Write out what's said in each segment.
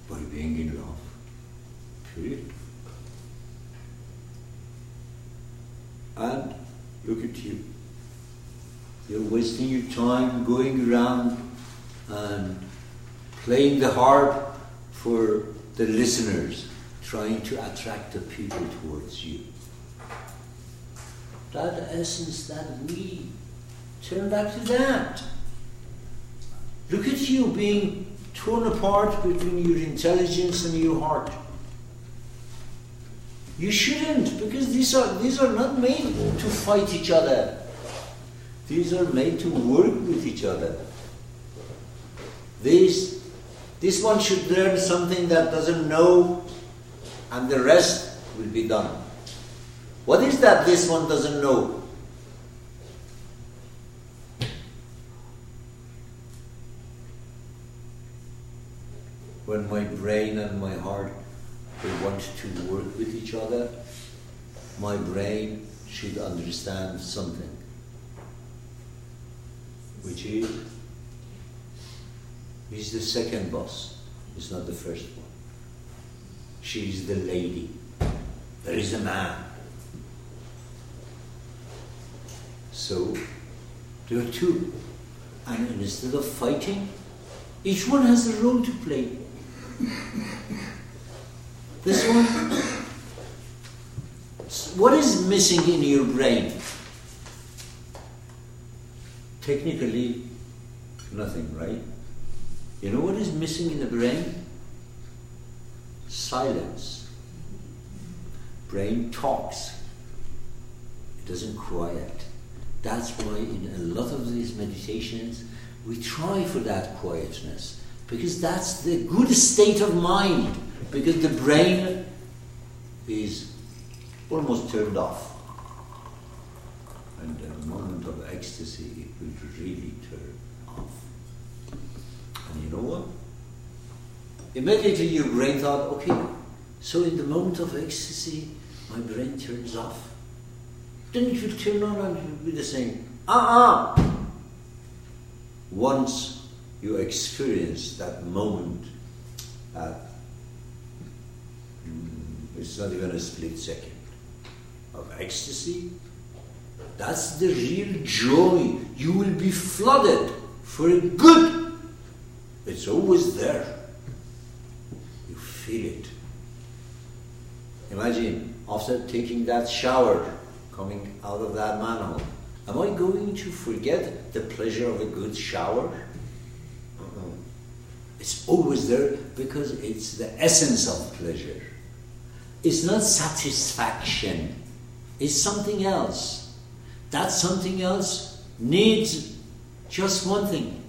by being in love. Period. And look at you. You're wasting your time going around and playing the harp for the listeners, trying to attract the people towards you. That essence, that we, turn back to that. Look at you being torn apart between your intelligence and your heart. You shouldn't, because these are not made to fight each other. These are made to work with each other. This one should learn something that doesn't know, and the rest will be done. What is that this one doesn't know? When my brain and my heart they want to work with each other, my brain should understand something, which is he's the second boss, he's not the first one. She's the lady. There is a man. So there are two. And instead of fighting, each one has a role to play. This one, what is missing in your brain? Technically, nothing, right? You know what is missing in the brain? Silence. Brain talks. It doesn't quiet. That's why in a lot of these meditations, we try for that quietness. Because that's the good state of mind. Because the brain is almost turned off. And a moment of ecstasy, it will really turn off. And you know what? Immediately your brain thought, okay, so in the moment of ecstasy, my brain turns off. Then it will turn on and it will be the same. Once you experience that moment, it's not even a split second of ecstasy, that's the real joy. You will be flooded for a good. It's always there. You feel it. Imagine after taking that shower, coming out of that manhole, am I going to forget the pleasure of a good shower? It's always there because it's the essence of pleasure. It's not satisfaction. It's something else. That something else needs just one thing.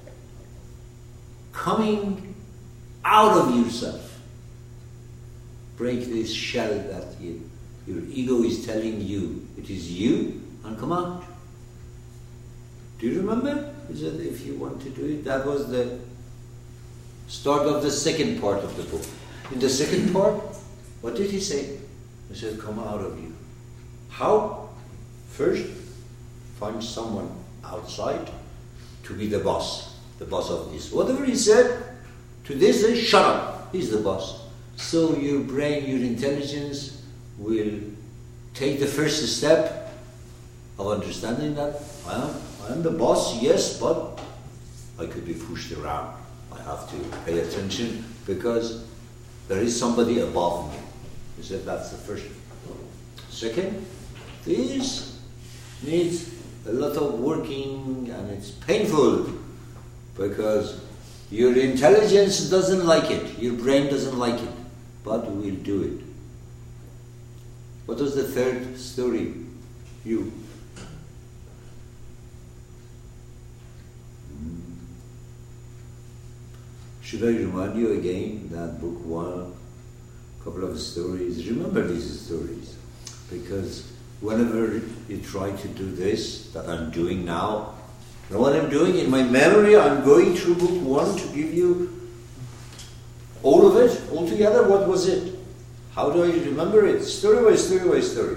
Coming out of yourself. Break this shell that your ego is telling you it is you, and come out. Do you remember? Is that if you want to do it, that was the start of the second part of the book. In the second part, what did he say? He said, come out of you. How? First, find someone outside to be the boss of this. Whatever he said to this is, shut up, he's the boss. So your brain, your intelligence will take the first step of understanding that I am the boss, yes, but I could be pushed around. I have to pay attention because there is somebody above me. He said that's the first. Second, this needs a lot of working and it's painful because your intelligence doesn't like it, your brain doesn't like it, but we'll do it. What was the third story? You. Should I remind you again that book one, couple of stories? Remember these stories, because whenever you try to do this that I'm doing now, you know what I'm doing? In my memory, I'm going through book one to give you all of it, all together. What was it? How do I remember it? Story by story by story.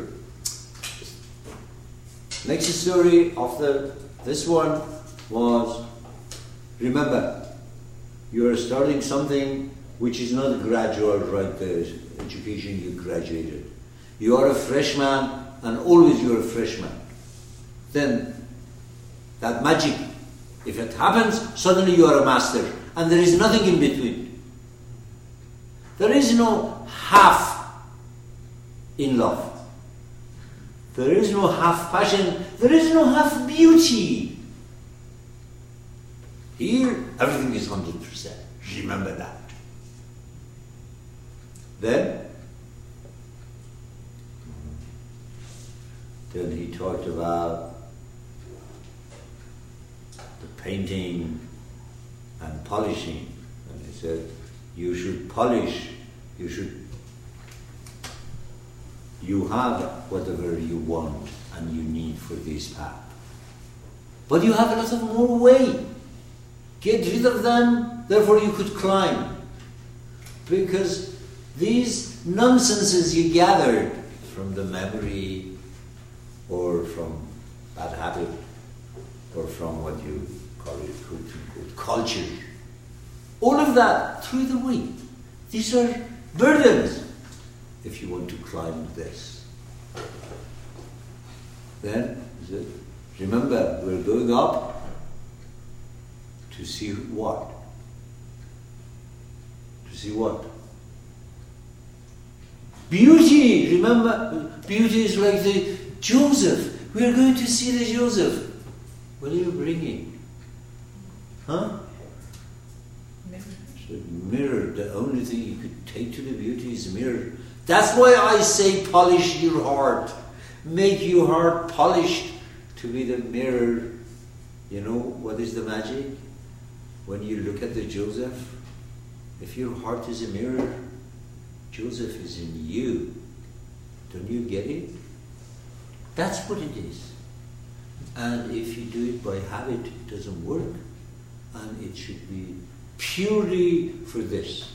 Next story after this one was, remember, you are starting something which is not gradual, right, the education you graduated. You are a freshman, and always you're a freshman. Then, that magic, if it happens, suddenly you are a master, and there is nothing in between. There is no half in love. There is no half passion. There is no half beauty. Here, everything is 100%. Remember that. Then he talked about the painting and polishing. And he said, you should polish, you have whatever you want and you need for this path. But you have a lot of more way. Get rid of them, therefore you could climb. Because these nonsenses you gathered from the memory or from bad habit or from what you call it, quote, culture, all of that, throw it away. These are burdens if you want to climb this. Then, remember, we're going up to see what? To see what? Beauty! Remember, beauty is like the Joseph. We are going to see the Joseph. What are you bringing? Huh? Mirror. The only thing you could take to the beauty is mirror. That's why I say polish your heart. Make your heart polished to be the mirror. You know what is the magic? When you look at the Joseph, if your heart is a mirror, Joseph is in you. Don't you get it? That's what it is. And if you do it by habit, it doesn't work. And it should be purely for this.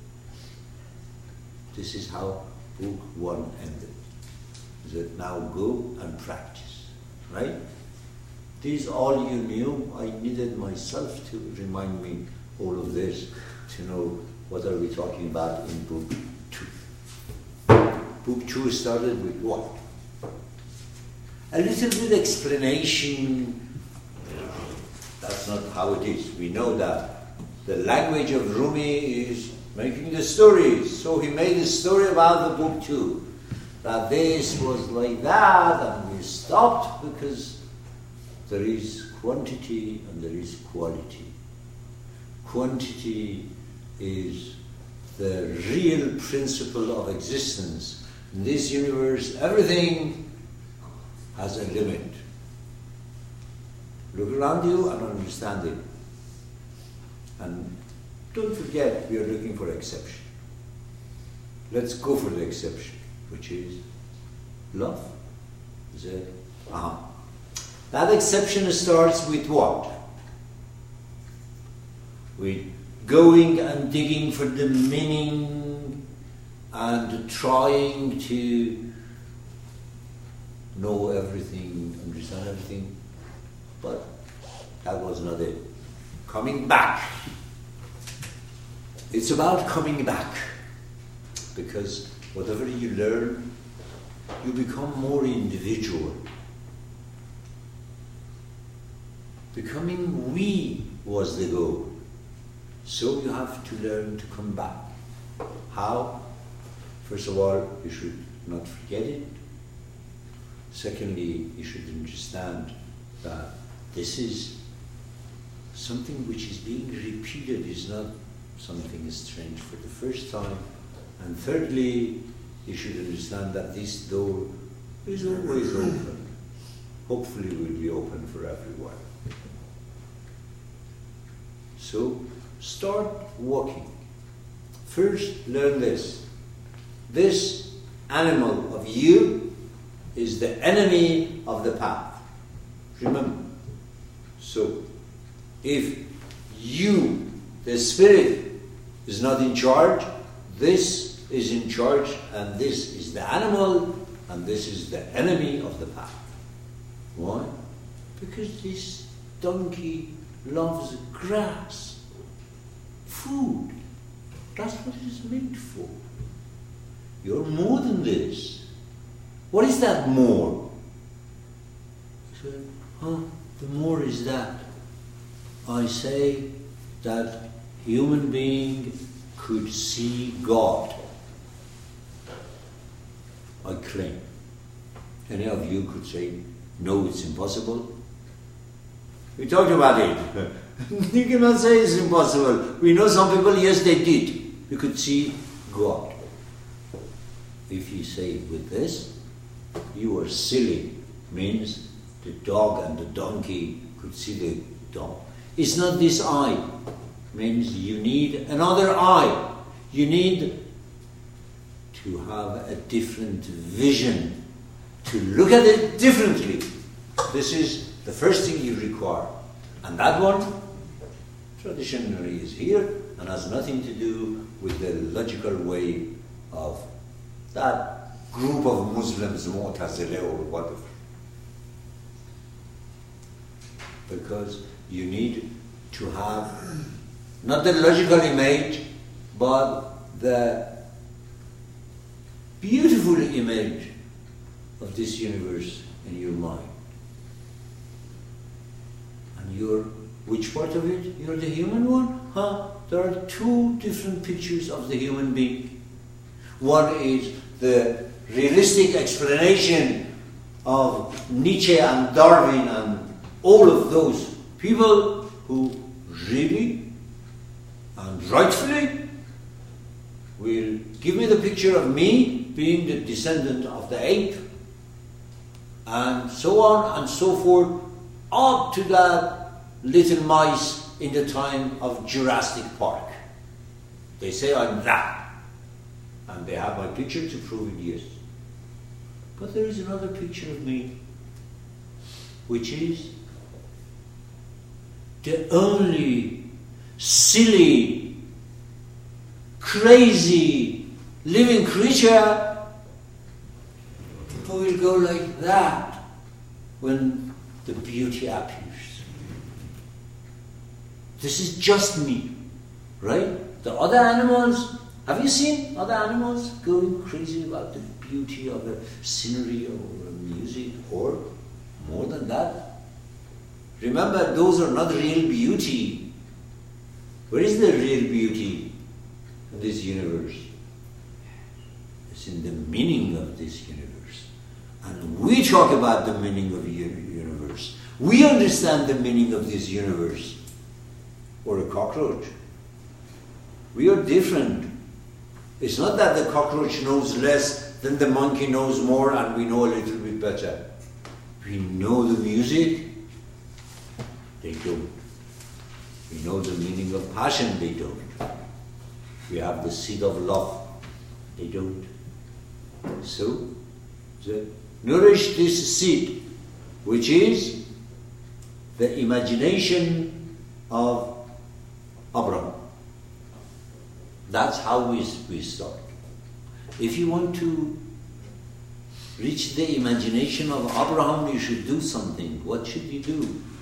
This is how book 1 ended. That now go and practice. Right? This is all you knew. I needed myself to remind me all of this to know what are we talking about in book 2. Book 2 started with what? A little bit explanation. That's not how it is. We know that the language of Rumi is making the stories. So he made a story about the book 2. That this was like that, and we stopped because there is quantity and there is quality. Quantity is the real principle of existence. In this universe, everything has a limit. Look around you and understand it. And don't forget, we are looking for exception. Let's go for the exception, which is love. Is it? That exception starts with what? With going and digging for the meaning and trying to know everything, understand everything. But that was not it. Coming back. It's about coming back. Because whatever you learn, you become more individual. Becoming we was the goal. So you have to learn to come back. How? First of all, you should not forget it. Secondly, you should understand that this is something which is being repeated, is not something strange for the first time. And thirdly, you should understand that this door is always open. Hopefully will be open for everyone. So, start walking. First, learn this. This animal of you is the enemy of the path. Remember. So, if you, the spirit, is not in charge, this is in charge, and this is the animal, and this is the enemy of the path. Why? Because this donkey loves grass, food, That's what it is meant for. You're more than this. What is that more? So, the more is that I say that human being could see God. I claim. Any of you could say, no, it's impossible. We talked about it. You cannot say it's impossible. We know some people, yes, they did. You could see God. If you say with this, you are silly, means the dog and the donkey could see the dog. It's not this eye, means you need another eye. You need to have a different vision, to look at it differently. This is the first thing you require. And that one, traditionally, is here and has nothing to do with the logical way of that group of Muslims, Mu'tazila or whatever. Because you need to have not the logical image, but the beautiful image of this universe in your mind. And you're, which part of it? You're the human one? There are two different pictures of the human being. One is the realistic explanation of Nietzsche and Darwin and all of those people who really and rightfully will give me the picture of me being the descendant of the ape and so on and so forth, up to that little mice in the time of Jurassic Park. They say I'm that. And they have my picture to prove it, yes. But there is another picture of me, which is the only silly, crazy, living creature who will go like that when the beauty appears. This is just me, right? The other animals, have you seen other animals going crazy about the beauty of a scenery or a music or more than that? Remember, those are not real beauty. Where is the real beauty in this universe? It's in the meaning of this universe. And we talk about the meaning of the universe. We understand the meaning of this universe. Or a cockroach. We are different. It's not that the cockroach knows less than the monkey knows more and we know a little bit better. We know the music, they don't. We know the meaning of passion, they don't. We have the seed of love, they don't. So, nourish this seed, which is the imagination of Abraham. That's how we start. If you want to reach the imagination of Abraham, you should do something. What should you do?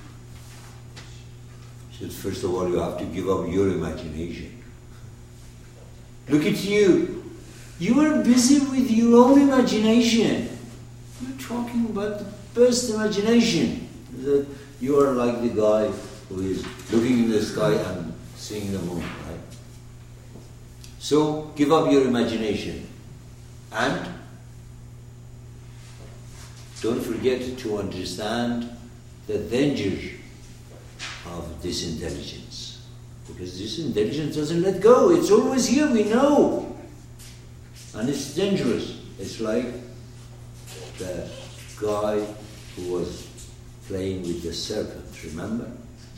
You should, first of all, you have to give up your imagination. Look at you. You are busy with your own imagination. You're talking about the best imagination. That you are like the guy who is looking in the sky and seeing the moon, right? So, give up your imagination. And don't forget to understand the danger of this intelligence. Because this intelligence doesn't let go. It's always here, we know. And it's dangerous. It's like the guy who was playing with the serpent, remember?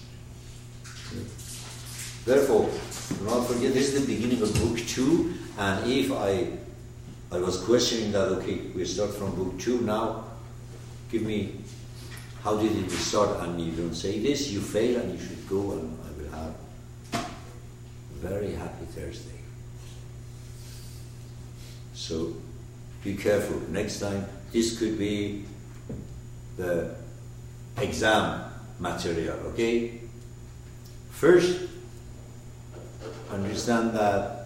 Therefore, do not forget, this is the beginning of book 2, and if I was questioning that, okay, we start from book 2 now, give me, how did it start, and you don't say this, you fail and you should go, and I will have a very happy Thursday. So, be careful. Next time, this could be the exam material, okay? First, understand that